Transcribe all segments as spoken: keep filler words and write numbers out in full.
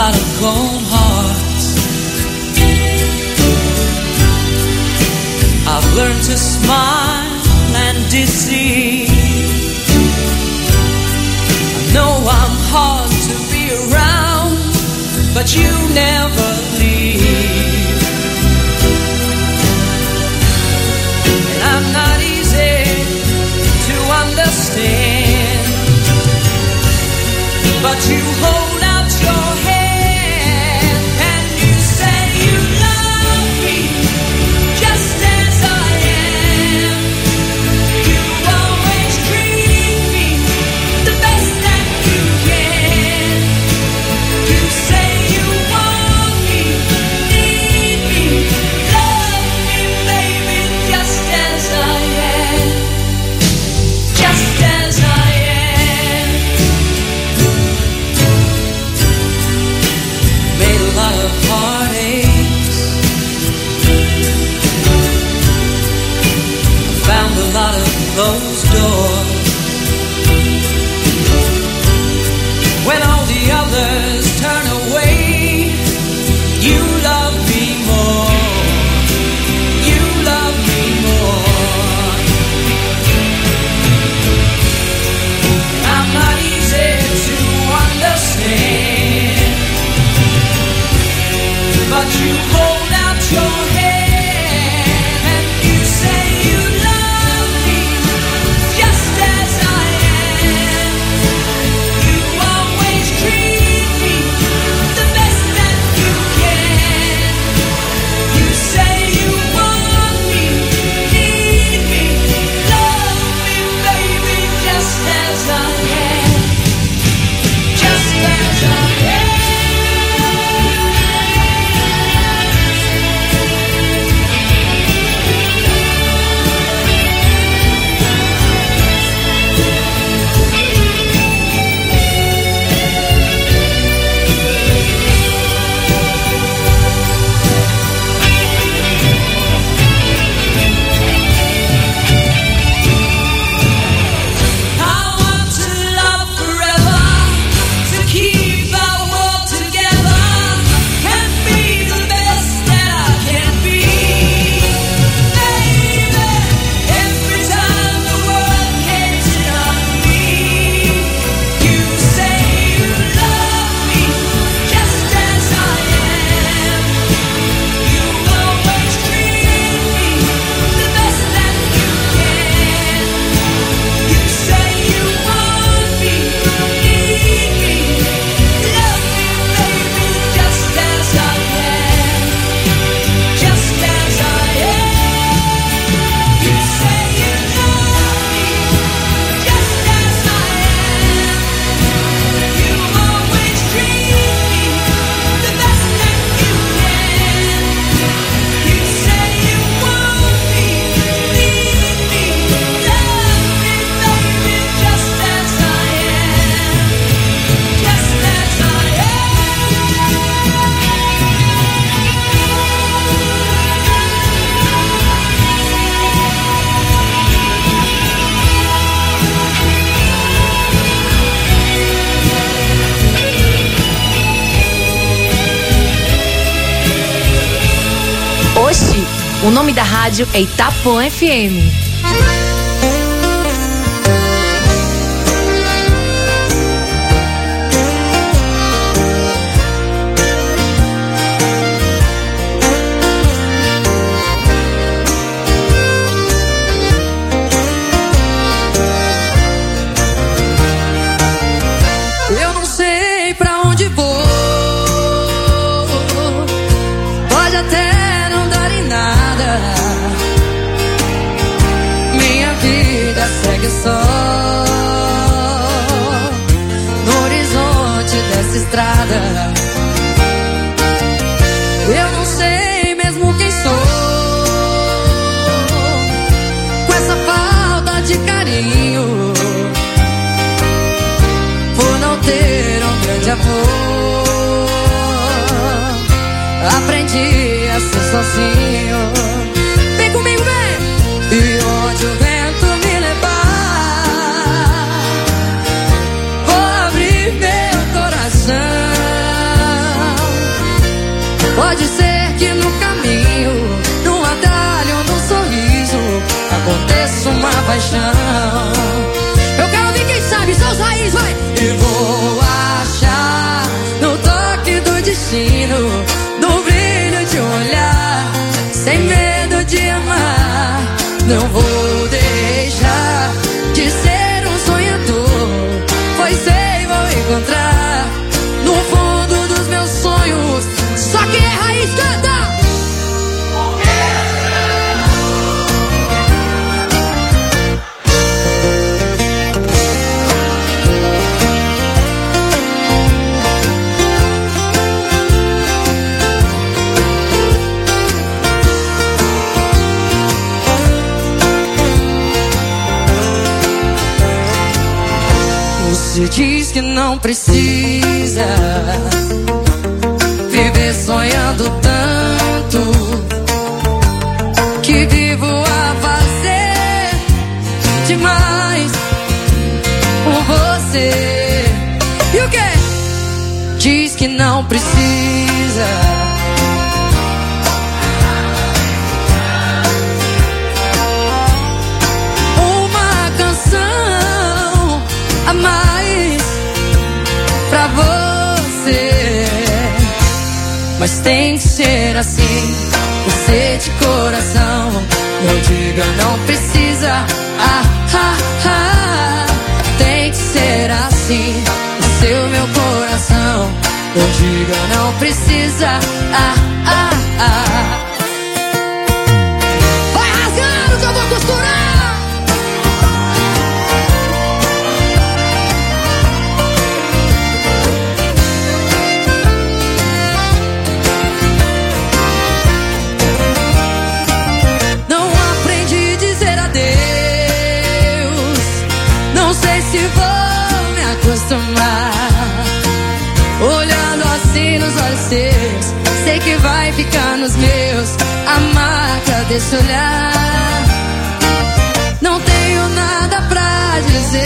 lot of cold hearts. I've learned to smile and deceive. I know I'm hard to be around, but you never leave. And I'm not easy to understand, but you hold out your hand and you say you love me just as I am. You always treat me the best that you can. You say you want me, need me, love me, baby, just as I am. Just as I am. Made a lot of heartaches, found a lot of closed doors. When all the others turn away, you love me more. You love me more. I'm not easy to understand, but you hold out your hand and you say you love me just as I am. You always treat me the best that you can. You say you want me, need me, love me, baby, just as I am. Just as I am. I want to love forever, to keep our world together and be the best that I can be. Baby, every time the world hates it on me, you say you love me just as I am. You always treat me the best that you can. You say you want me, need me, love me, baby, just as I am. Just as I am. You say you love me just as I am. You always treat me the best that you can. You say you want me, need me, love me, baby, just as I am. Just as I Oxi, o nome da rádio é Itapuã F M. Eu não sei pra onde vou, pode até não dar em nada. Minha vida segue só no horizonte dessa estrada. Eu não sei mesmo quem sou, com essa falta de carinho, por não ter um grande amor. Aprendi a ser sozinho. Vem comigo, vem! E onde o vento me levar, vou abrir meu coração. paixão. Eu quero ouvir quem sabe, seus raízes, vai! E vou achar no toque do destino, no brilho de um olhar, sem medo de amar. Não vou deixar de ser um sonhador, pois sei, vou encontrar no fundo dos meus sonhos. Só que é raiz, canta! Você diz que não precisa viver sonhando tanto, que vivo a fazer demais por você. E o que? Diz que não precisa uma canção a mais pra você, mas tem que ser assim, você de coração. Não diga não precisa, ah, ah, ah. Tem que ser assim, o seu meu coração. Não diga não precisa, ah, ah, ah. Vai rasgando que eu vou costurar. Se vou me acostumar, olhando assim nos olhos seus, sei que vai ficar nos meus a marca desse olhar. Não tenho nada pra dizer,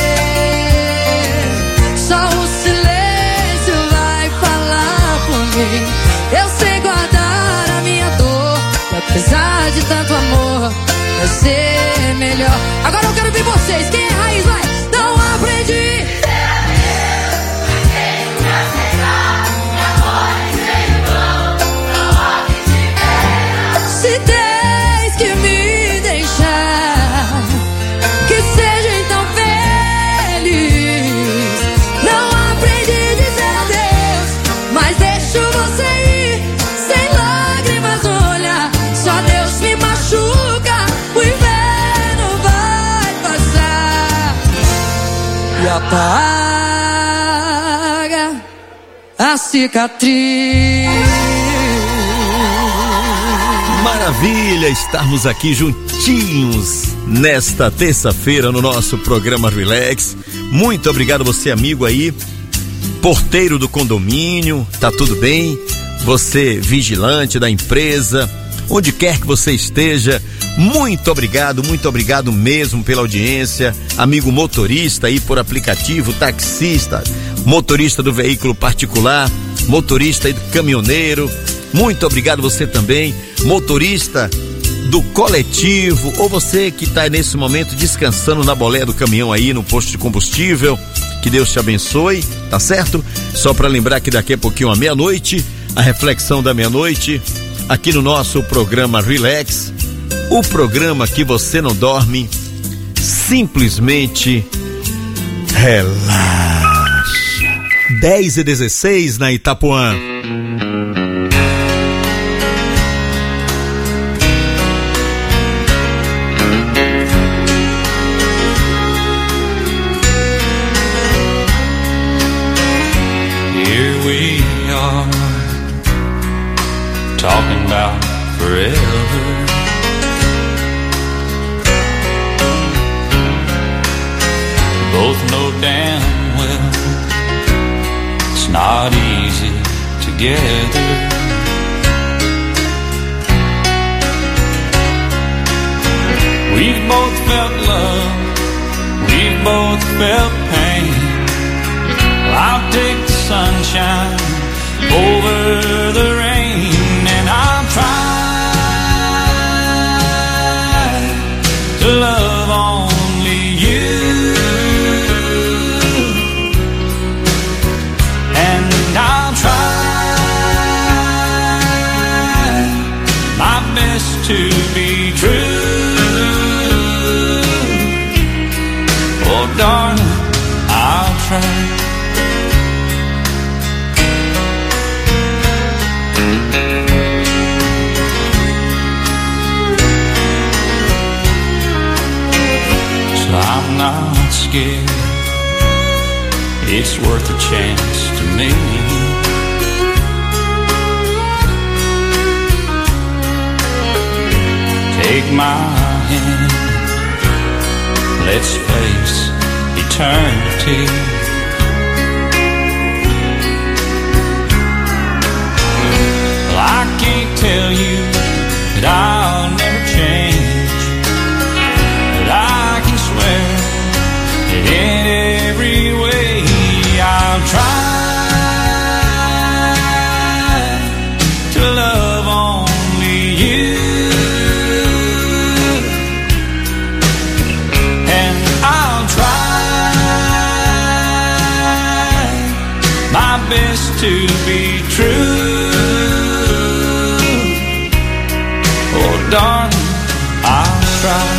só o silêncio vai falar por mim. Eu sei guardar a minha dor, e apesar de tanto amor, vai ser melhor. Agora eu quero ver vocês, quem é raiz, vai! Não aprendi. Se tens que me deixar, que seja então feliz. Não aprendi a dizer adeus, mas deixo você ir sem lágrimas no olhar. Só Deus me machuca, o inverno vai passar e apaga a cicatriz. Maravilha estarmos aqui juntinhos nesta terça-feira no nosso programa Relax. Muito obrigado você, amigo aí, porteiro do condomínio, tá tudo bem? Você, vigilante da empresa, onde quer que você esteja, muito obrigado, muito obrigado mesmo pela audiência. Amigo motorista aí por aplicativo, taxista, motorista do veículo particular, motorista e do caminhoneiro, muito obrigado você também, motorista do coletivo, ou você que está nesse momento descansando na boleia do caminhão aí no posto de combustível, que Deus te abençoe, tá certo? Só para lembrar que daqui a pouquinho à meia-noite, a reflexão da meia-noite, aqui no nosso programa Relax, o programa que você não dorme, simplesmente relaxa. dez e dezesseis na Itapuã. Here we are, talking about forever. Both know damn well it's not easy together. We've both felt love, we've both felt pain. Well, I'll take the sunshine over the rain, and I'll try to love only darling, I'll try. So I'm not scared, it's worth a chance to me. Take my hand, let's face eternity. Well, I can't tell you that I'll never change, but I can swear that in every way I'll try to love only you. Best to be true. Oh, darling, I'll try.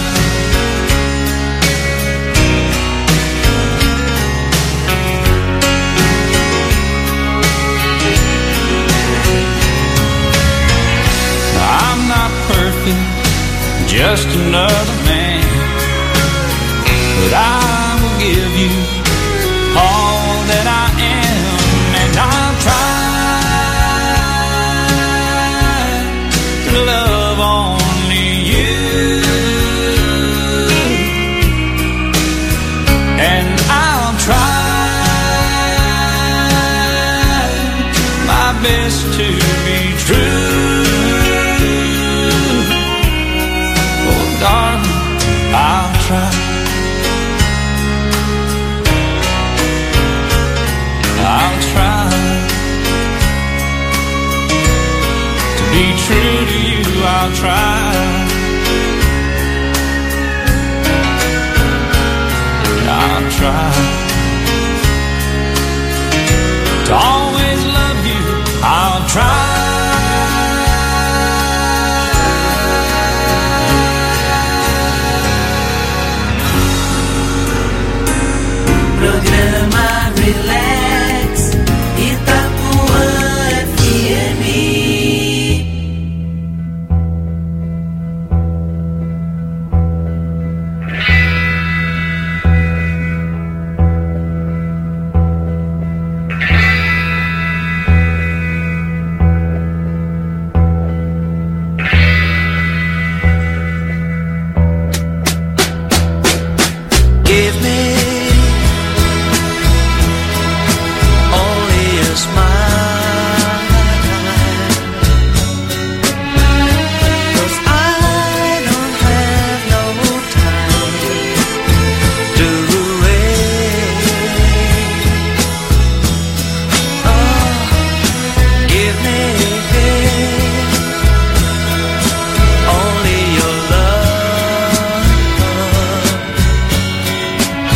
I'm not perfect, just another man, but I will give you all that I am. I'll try to love only you, and I'll try my best to be true. Oh, darling, I'll try. I'll try to be true to you. I'll try. I'll try to always love you. I'll try. Programa Relax, Itapuã F M. Give me only a smile, 'cause I don't have no time to wait. Oh, give me only your love.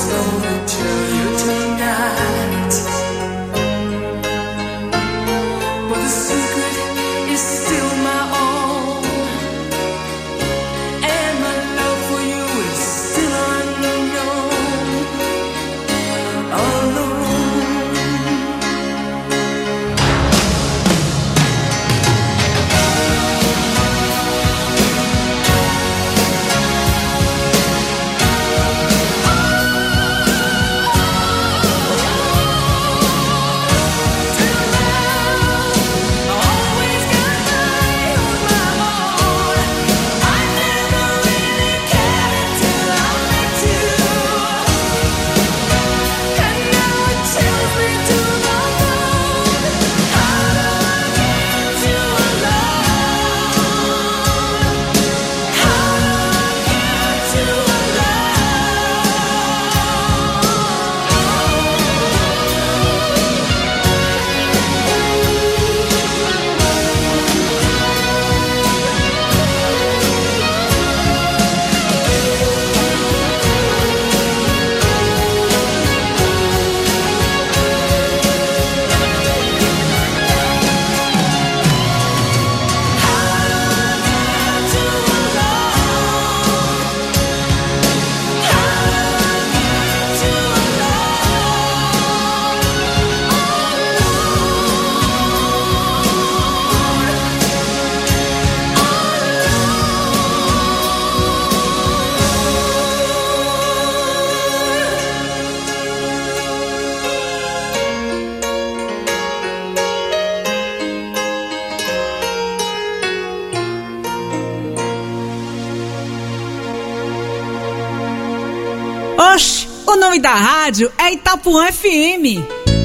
gonna tell you tonight, but the secret is still my own, and my love for you is still unknown, alone. Oxe, o nome da rádio é Itapuã F M.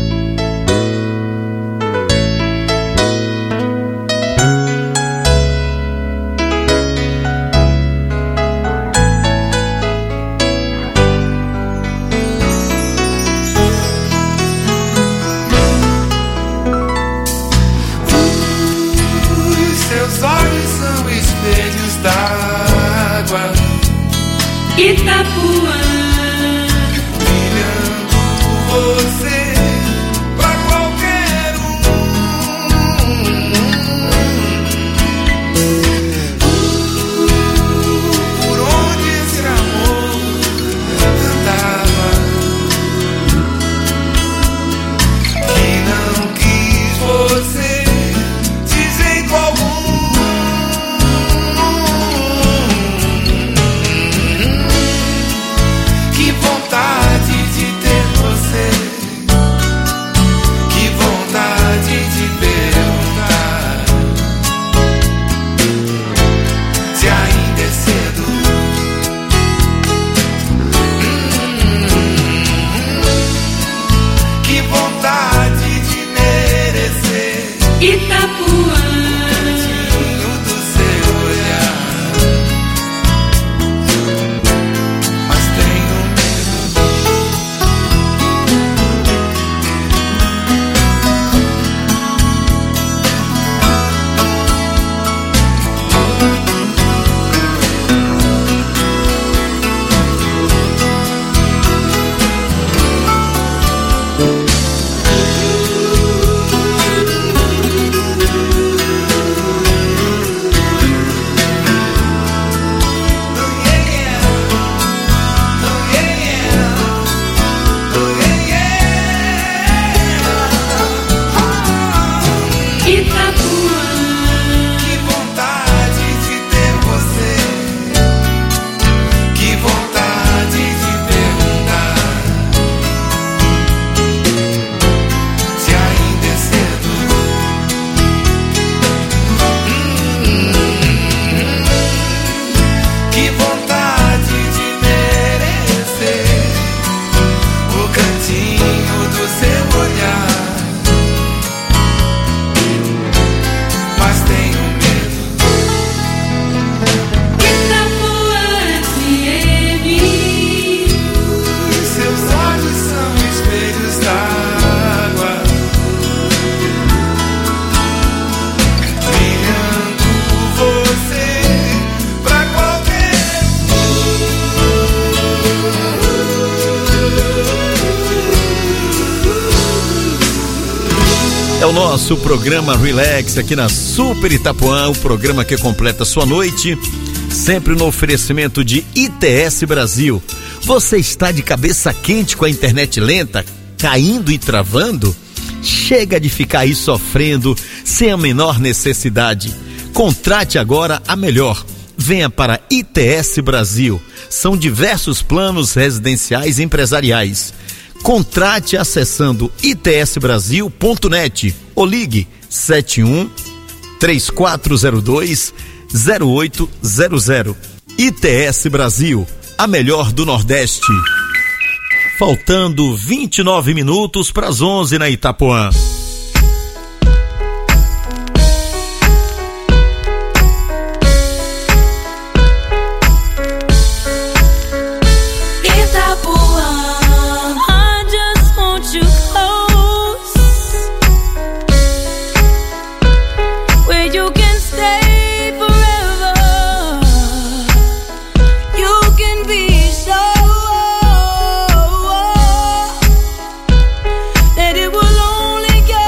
Os seus olhos são espelhos d'água, Itapuã, brilhando você. É o nosso programa Relax aqui na Super Itapuã, o programa que completa sua noite, sempre no oferecimento de I T S Brasil. Você está de cabeça quente com a internet lenta, caindo e travando? Chega de ficar aí sofrendo sem a menor necessidade. Contrate agora a melhor. Venha para I T S Brasil. São diversos planos residenciais e empresariais. Contrate acessando i t s brasil ponto net ou ligue sete um, três quatro zero dois, zero oito zero zero. I T S Brasil, a melhor do Nordeste. Faltando vinte e nove minutos para as onze na Itapuã. That it will only get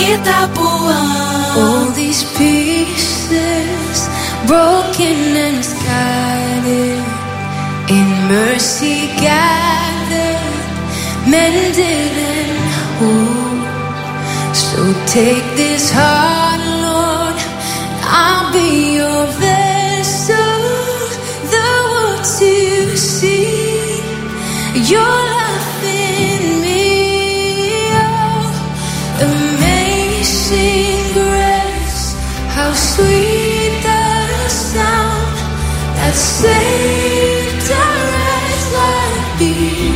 Itapuã. All these pieces broken and scattered, in mercy gathered, mended and whole. So take this heart, Lord, I'll be your vessel, the world to see your life in me. Oh, amazing grace, how sweet the sound that saved a wretch like me.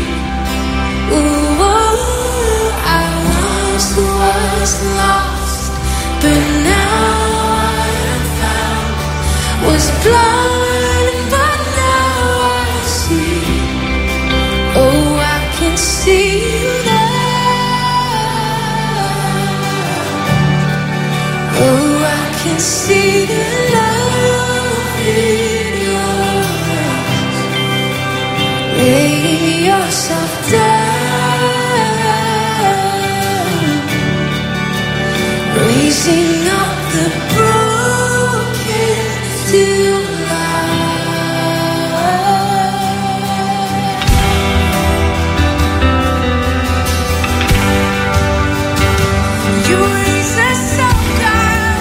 Ooh, I once was lost, but now I am found. Was blind, but now I see. Oh, I can see love. Oh, I can see the love in your eyes. Lay yourself down, raising up the broken to life. You raise us up, God,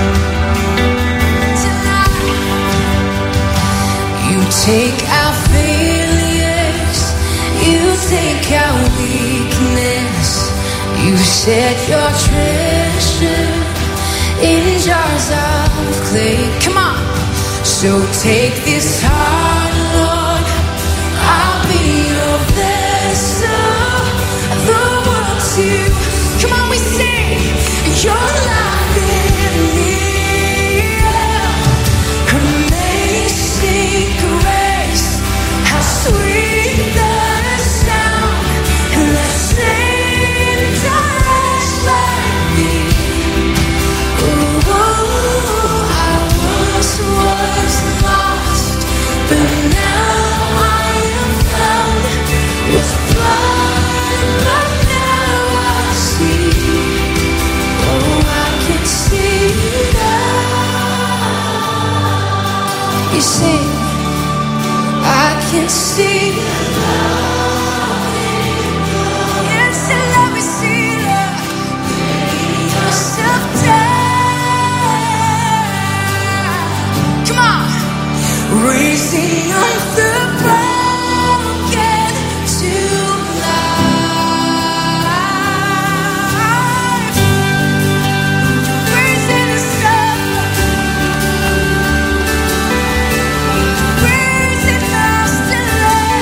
tonight. You take our failures, you take our weakness. You set your treasure in jars of clay. Come on. So take this heart, Lord, I'll be your vessel, the world to. Come on, we sing your life in me. Amazing grace, how sweet the sound that saved a wretch like me. Ooh, I once was lost, but now I am found. Was blind, but now I see. Oh, I can see love. You sing, I can see love. Yes, I love you, see love. Lay yourself down. Come on. Raising up the broken to life. Raising us up. Raising us to life.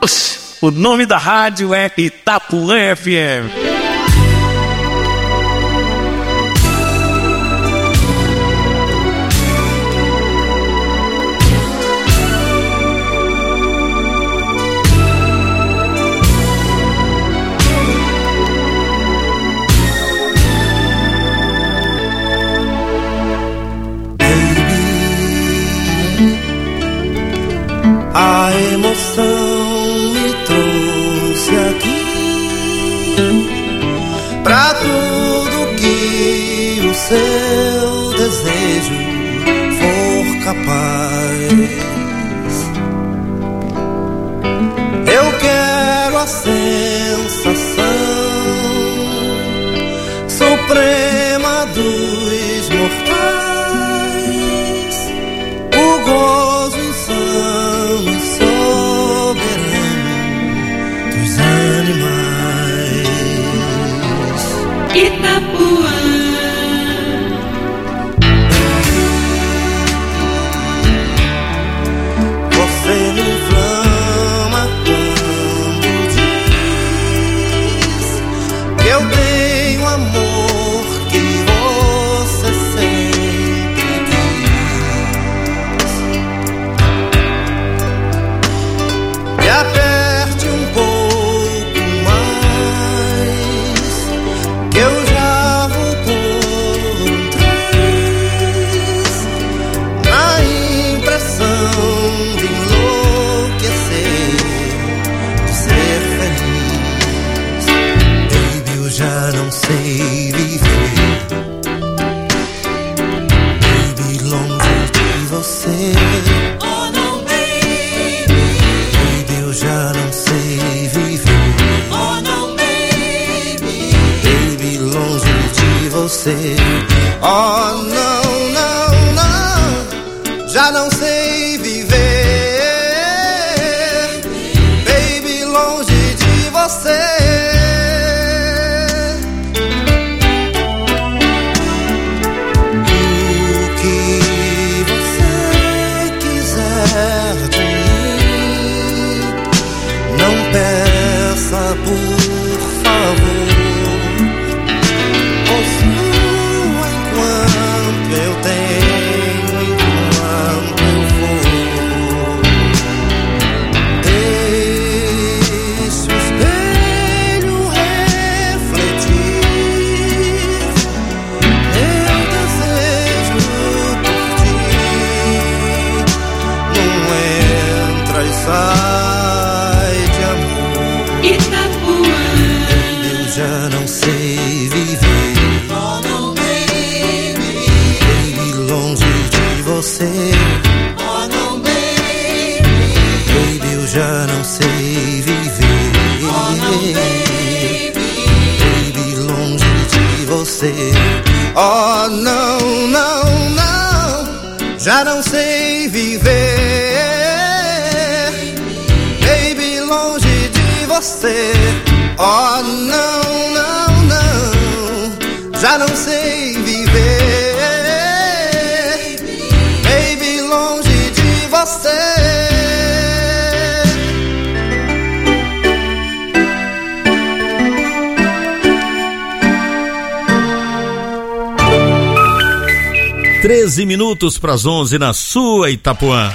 Oxe, o nome da rádio é Itapuã F M. A emoção me trouxe aqui pra tudo que o seu desejo for capaz. Eu quero a sensação suprema dos mortais, o gozo insano e soberano dos animais. Itapuã. Você me inflama quando diz que eu tenho amor que você sempre quis. Me aperte um pouco mais, que eu já vou por um três, na impressão de enlouquecer, de ser feliz. Baby, eu já não sei viver, baby, longe de você. Oh não, baby. Baby, eu já não sei viver, Oh não, baby. baby, longe de você. Oh não, não, não, já não sei viver, baby, longe de você. O que você quiser de mim, não peça por favor. Possua enquanto eu tenho, enquanto eu for. Deixe o espelho refletir meu desejo por ti. Não entra e sai de amor. Itapuã. Eu já não sei viver, Oh não, baby. baby, longe de você. Oh não, baby. Baby, eu já não sei viver, Oh não, baby. baby, longe de você. Oh não, não, não, já não sei viver, baby, longe de você. Oh não, não, não, já não sei viver, baby, longe de você. treze minutos para as onze na sua Itapuã.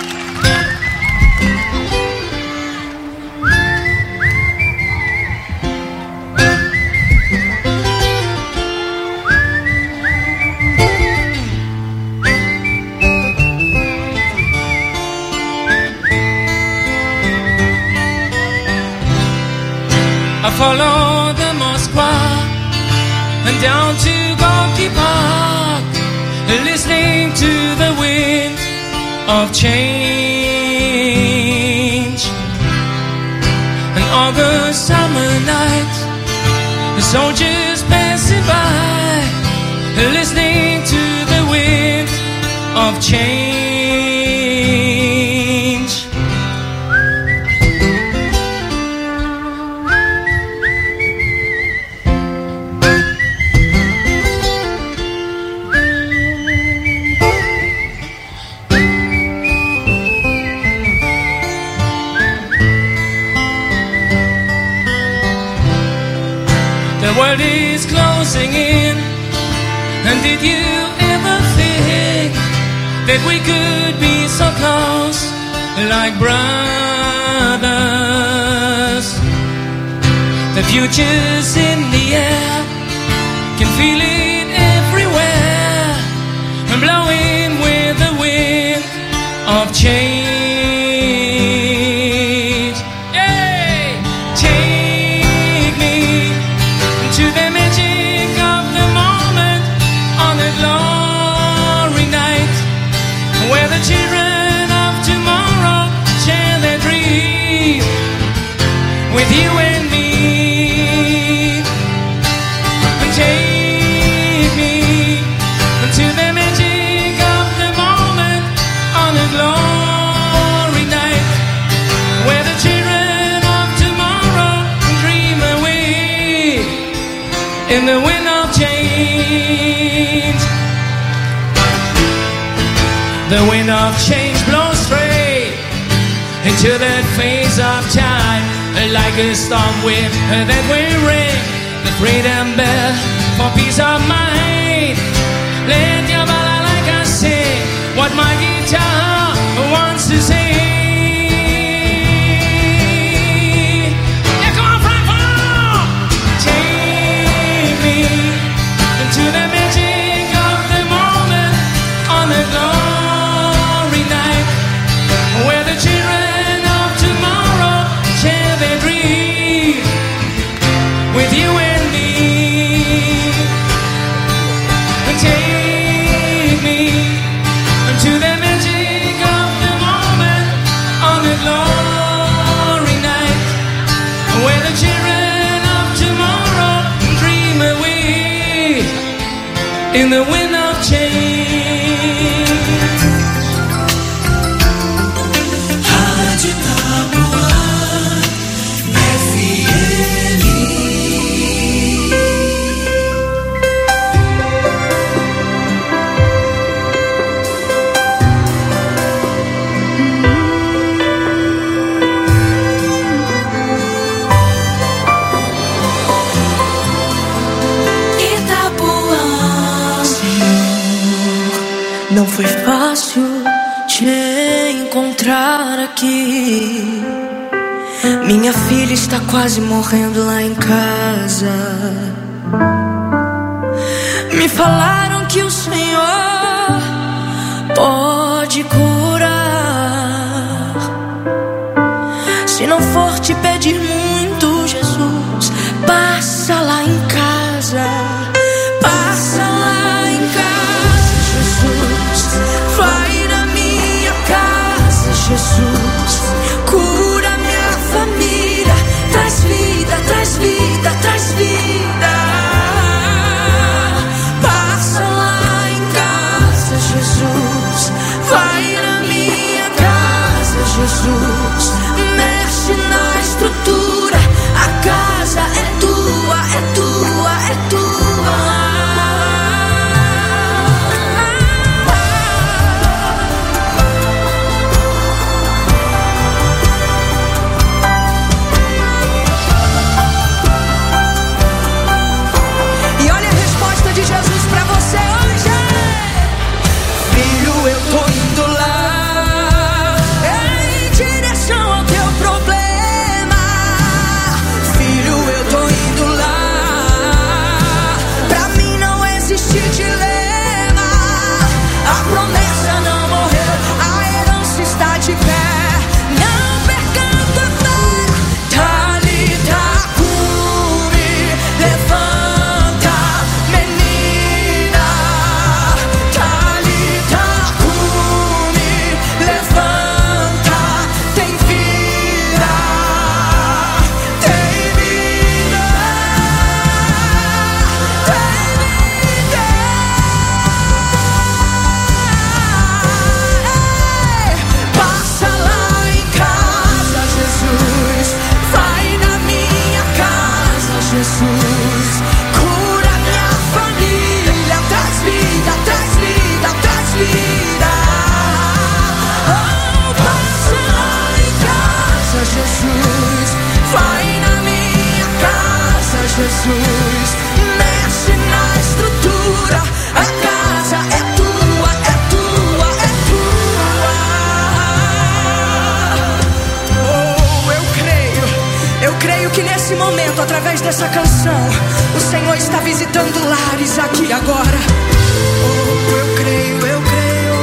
I followed the Moskva and down to Gorky Park, listening to the wind of change. An August summer night, the soldiers passing by, listening to the wind of change. world is closing in. And did you ever think that we could be so close, like brothers? The future's in the air, can feel it everywhere, and blowing with the wind of change. Hey, take me to the magic of the moment on a glory night, where the children of tomorrow share their dream with you and me. And take me to the magic of the moment on a glory night, where the children of tomorrow dream away in the wind of change. The wind of change blows straight into that phase of time, like a storm wind that will ring the freedom bell for peace of mind. Let your balalaika sing what my guitar wants to sing. Yeah, come on, Frank, come on! Take me to the magic of the moment on a glory night, where the children of tomorrow share their dream with you and me. Take me to the magic of the moment on a glory night, where the children of tomorrow dream away in the wind of change. Rádio Itapuã F M. Não foi fácil te encontrar aqui. Minha filha está quase morrendo lá em casa. Me falaram que o Senhor pode curar. Se não for te pedir muito, Jesus, passa lá em casa. Passa lá em casa, Jesus. Vai na minha casa, Jesus. Cura minha família. Traz vida, traz vida, traz vida. Passa lá em casa, Jesus. Vai na através dessa canção, o Senhor está visitando lares aqui e agora. Oh, eu creio, eu creio.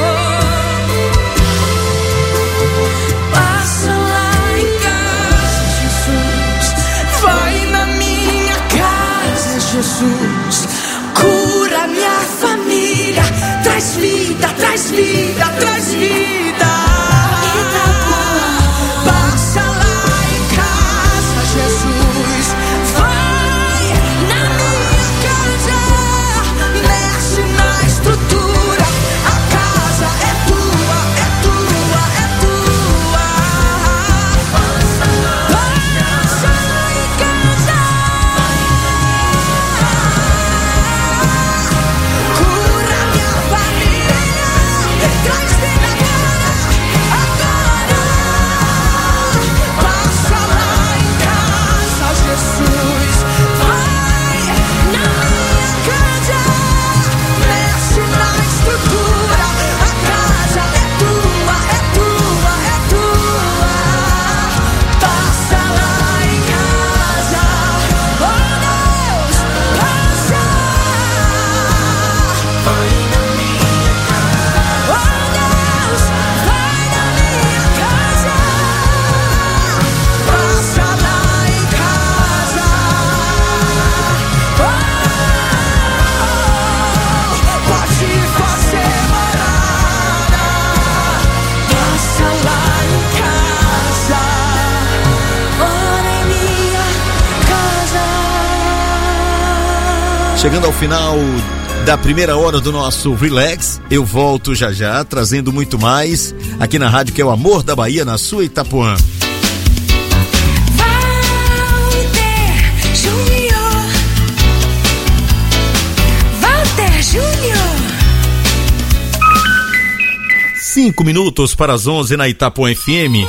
Passa lá em casa, Jesus. Vai na minha casa, Jesus. Cura minha família. Traz vida, traz vida, traz vida. Passa lá em casa, Jesus. Vai na minha casa. Mexe na estrutura. A casa é tua, é tua, é tua. Passa lá em casa. Cura minha família. Traz vida agora, agora. Passa lá em casa, Jesus. Vai na minha casa. Mexe na estrutura. A casa é tua, é tua, é tua. Passa lá em casa. Oh Deus, passa. Vai na minha casa. Oh Deus, vai na minha casa. Passa lá em casa. Oh, pode fazer morada. Passa lá em casa. Ora em minha casa. Chegando ao final da primeira hora do nosso Relax, eu volto já já, trazendo muito mais aqui na rádio, que é o Amor da Bahia, na sua Itapuã. Walter Júnior. Walter Júnior. Cinco minutos para as onze na Itapuã F M.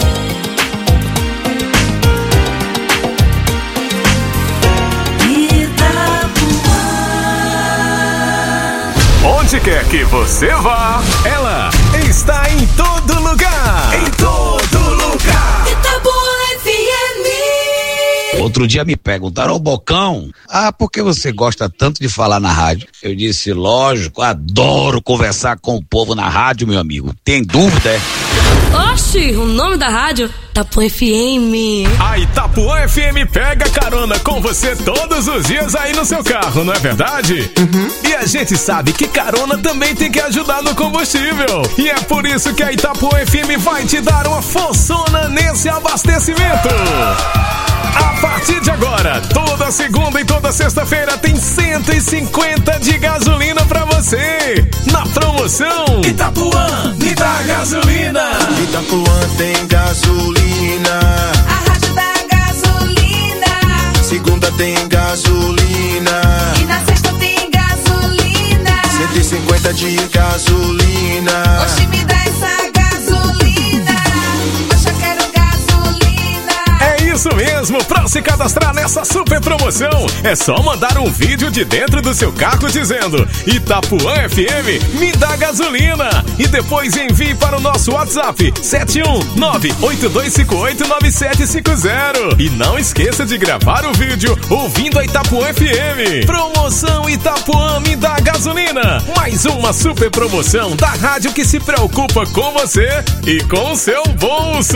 Onde quer que você vá, ela está em todo lugar. Em todo lugar. Itapuã F M. Outro dia me perguntaram, ô Bocão, ah, por que você gosta tanto de falar na rádio? Eu disse, lógico, adoro conversar com o povo na rádio, meu amigo. Tem dúvida, é? Oxi, o nome da rádio? Itapuã F M. A Itapuã F M pega carona com você todos os dias aí no seu carro, não é verdade? Uhum. E a gente sabe que carona também tem que ajudar no combustível. E é por isso que a Itapuã F M vai te dar uma forçona nesse abastecimento. A partir de agora, toda segunda e toda sexta-feira tem cento e cinquenta de gasolina pra você. Na promoção Itapuã, me dá gasolina. Itapuã tem gasolina. A rádio da gasolina. Segunda tem gasolina. E na sexta tem gasolina. cento e cinquenta de gasolina. Oxi, me dá essa gasolina. Oxe, eu quero gasolina. É isso mesmo, pra se cadastrar nessa super promoção, é só mandar um vídeo de dentro do seu carro dizendo Itapuã F M, me dá gasolina. E depois envie para o nosso WhatsApp sete um nove oito dois cinco oito nove sete cinco zero. E não esqueça de gravar o vídeo ouvindo a Itapuã F M. Promoção Itapuã, me dá gasolina. Mais uma super promoção da rádio que se preocupa com você e com o seu bolso.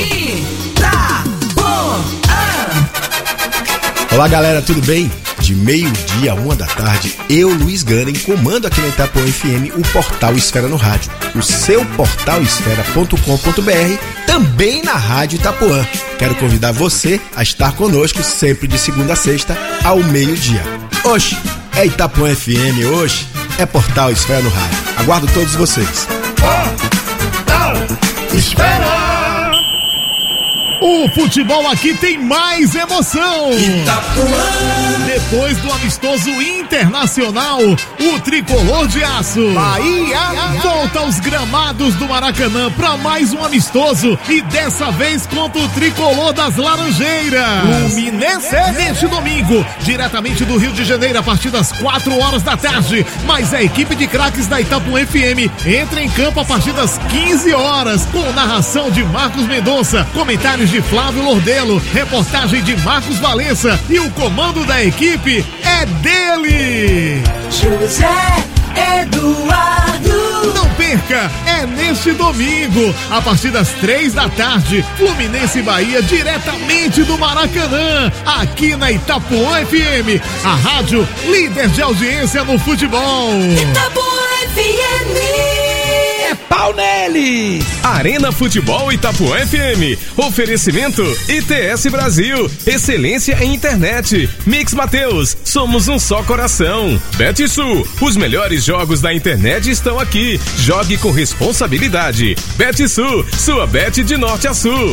Olá galera, tudo bem? De meio-dia a uma da tarde, eu, Luiz Ganem, comando aqui na Itapuã F M o portal Esfera no Rádio, o seu portal esfera ponto com ponto b r, também na Rádio Itapuã. Quero convidar você a estar conosco sempre de segunda a sexta ao meio-dia. Oxe, é Itapuã F M, hoje é portal Esfera no Rádio. Aguardo todos vocês. Espera! O futebol aqui tem mais emoção. Itapuã. Depois do amistoso internacional, o tricolor de aço Bahia volta aos gramados do Maracanã para mais um amistoso e dessa vez contra o tricolor das Laranjeiras. Fluminense neste domingo, diretamente do Rio de Janeiro a partir das quatro horas da tarde. Mas a equipe de craques da Itapuã F M entra em campo a partir das quinze horas com narração de Marcos Mendonça, comentários de de Flávio Lordelo, reportagem de Marcos Valença e o comando da equipe é dele! José Eduardo. Não perca, é neste domingo, a partir das três da tarde, Fluminense e Bahia, diretamente do Maracanã, aqui na Itapuã F M, a rádio líder de audiência no futebol. Itapuã F M. É pau neles! Arena Futebol Itapuã F M. Oferecimento I T S Brasil. Excelência em internet. Mix Mateus. Somos um só coração. Betsul. Os melhores jogos da internet estão aqui. Jogue com responsabilidade. Betsul. Sua bet de norte a sul.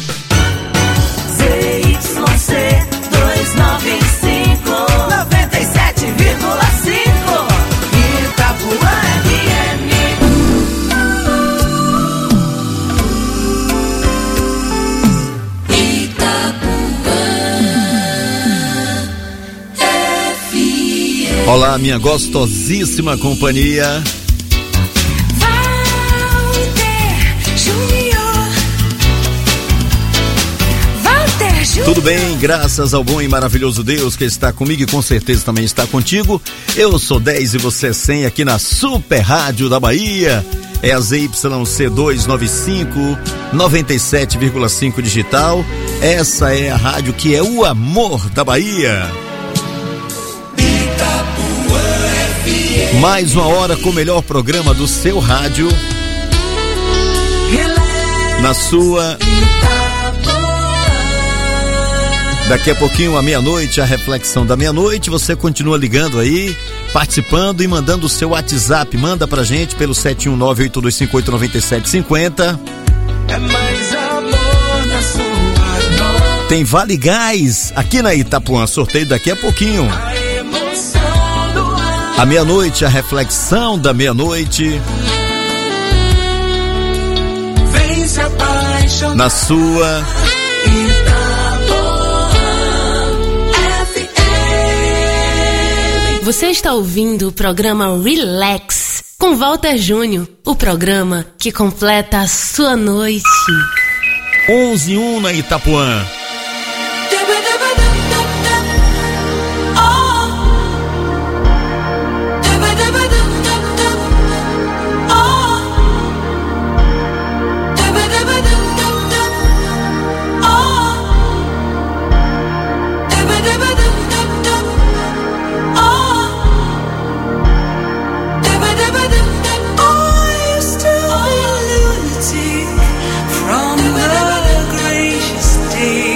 Z Y C duzentos e noventa e cinco, noventa e sete vírgula cinco. Itapuã F M. Olá, minha gostosíssima companhia. Walter Júnior. Walter Júnior. Tudo bem, graças ao bom e maravilhoso Deus que está comigo e com certeza também está contigo. Eu sou dez e você é cem aqui na Super Rádio da Bahia. É a Z Y C duzentos e noventa e cinco, noventa e sete vírgula cinco digital. Essa é a rádio que é o amor da Bahia. Mais uma hora com o melhor programa do seu rádio. Na sua. Daqui a pouquinho, à meia-noite, a reflexão da meia-noite. Você continua ligando aí, participando e mandando o seu WhatsApp. Manda pra gente pelo sete um nove, oito dois cinco oito, nove sete cinco zero. É mais amor na sua noite. Tem Vale Gás aqui na Itapuã. Sorteio daqui a pouquinho. À meia-noite, a reflexão da meia-noite. Vem se apaixonar. Na sua. Você está ouvindo o programa Relax com Walter Júnior, o programa que completa a sua noite. onze e um na Itapuã. From the gracious day.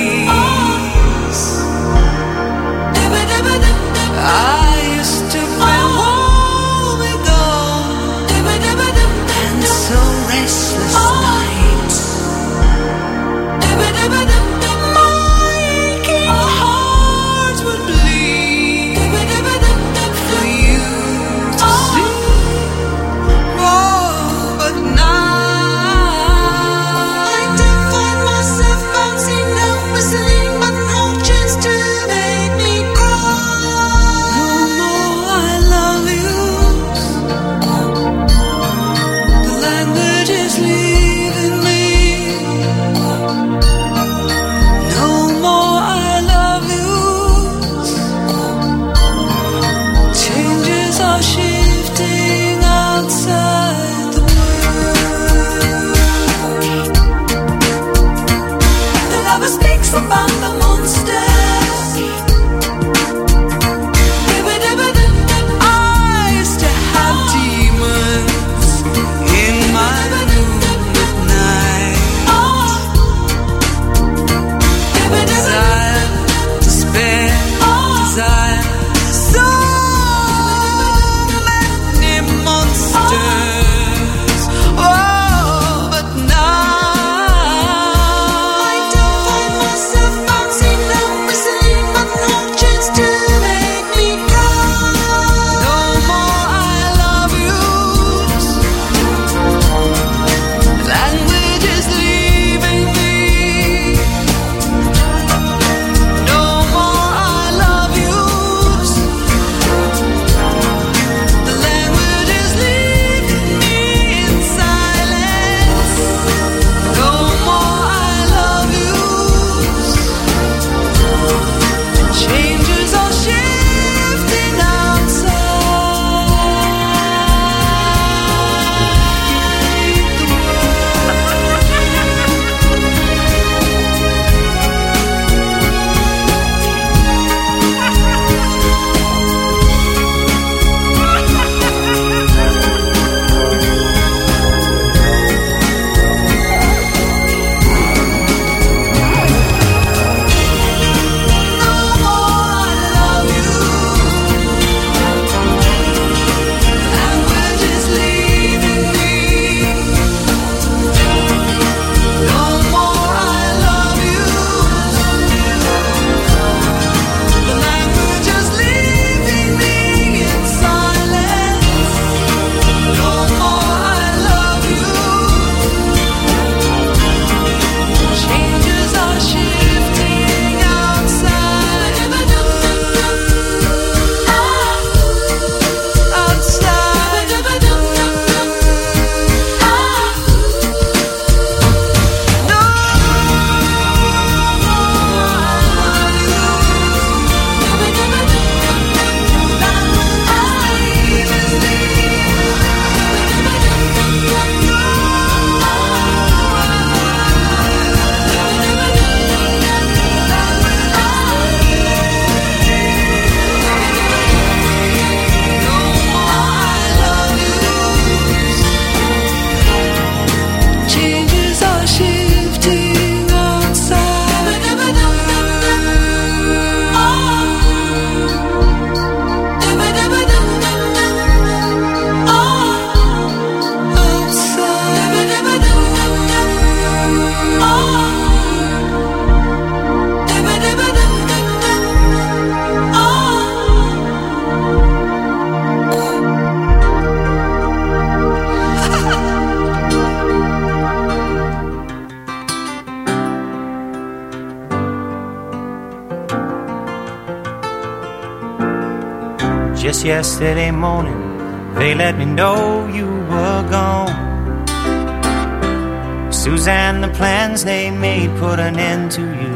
Just yesterday morning, they let me know you were gone. Suzanne, the plans they made put an end to you.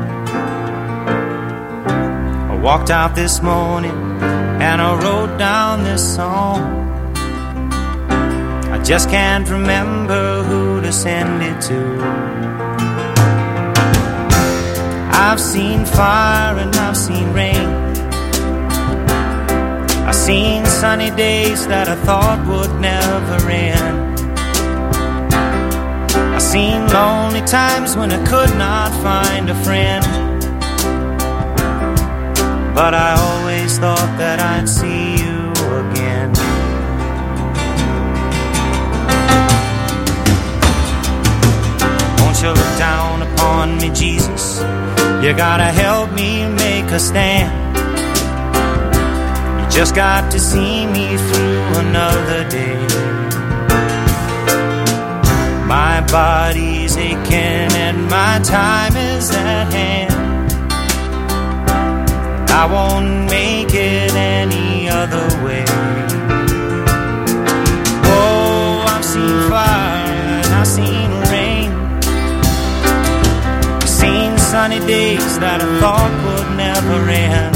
I walked out this morning and I wrote down this song. I just can't remember who to send it to. I've seen fire and I've seen rain. I've seen sunny days that I thought would never end. I've seen lonely times when I could not find a friend. But I always thought that I'd see you again. Won't you look down upon me, Jesus? You gotta help me make a stand. You just got to see me through another day. My body's aching and my time is at hand. I won't make it any other way. Oh, I've seen fire and I've seen rain. I've seen sunny days that I thought would never end.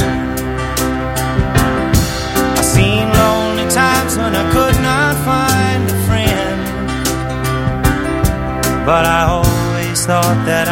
I've seen lonely times when I could not find a friend. But I always thought that I